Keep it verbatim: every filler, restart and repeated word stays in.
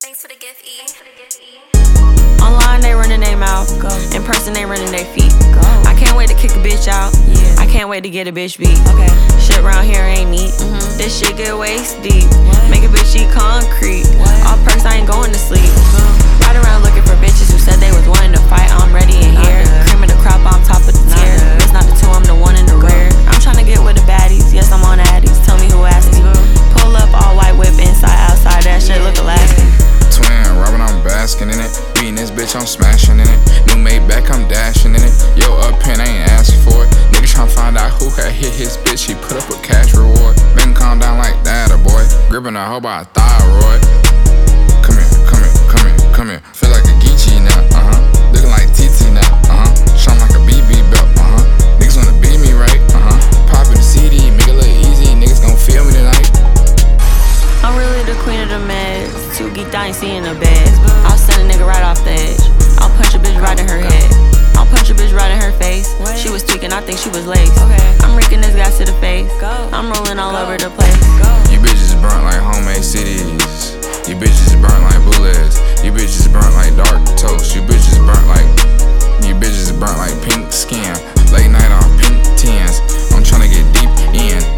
Thanks for the gift, E. Online they running their mouth, go. In person they running their feet, go. I can't wait to kick a bitch out, yeah. I can't wait to get a bitch beat, okay. Shit round here ain't neat, mm-hmm. This shit get waist deep, what? Make a bitch eat concrete, what? All perks I ain't going to sleep, mm-hmm. Ride around looking for bitches who said they was wanting to fight, I'm ready in here. Cream of the crop on top of the tier. It's not the two, I'm the one in the rear. I'm trying to get with the baddies, yes I'm on Addies. Tell me who asked me. Pull up all white whip inside outside, that shit look Alaskan. Twin, Robin, I'm basking in it. Beating this bitch, I'm smashing in it. New Maybach, I'm dashing in it. Yo, up pen, I ain't asking for it. Nigga tryna find out who had hit his bitch. He put up a cash reward. Make him calm down like that, a boy. Gripping a hoe by a thyroid. Come here, come here, come here, come here. Feel like a Geechee now, uh huh. Looking like T T now, uh huh. Shine like a B B belt, uh huh. Niggas wanna beat me right, uh huh. Poppin' the C D, make it look easy. Niggas gon' feel me tonight. I'm really the queen of the meds. Too geeked, I ain't seeing the bed. I'll send a nigga right off the edge. I'll punch a bitch right in her head. I'll punch a bitch right in her face. She was tweaking, I think she was laced. I'm reeking this gas to the face. I'm rolling all over the place. You bitches burnt like homemade cities. You bitches burnt like bullets. You bitches burnt like dark toast. You bitches burnt like You bitches burnt like pink skin. Late night on pink tens. I'm tryna get deep in.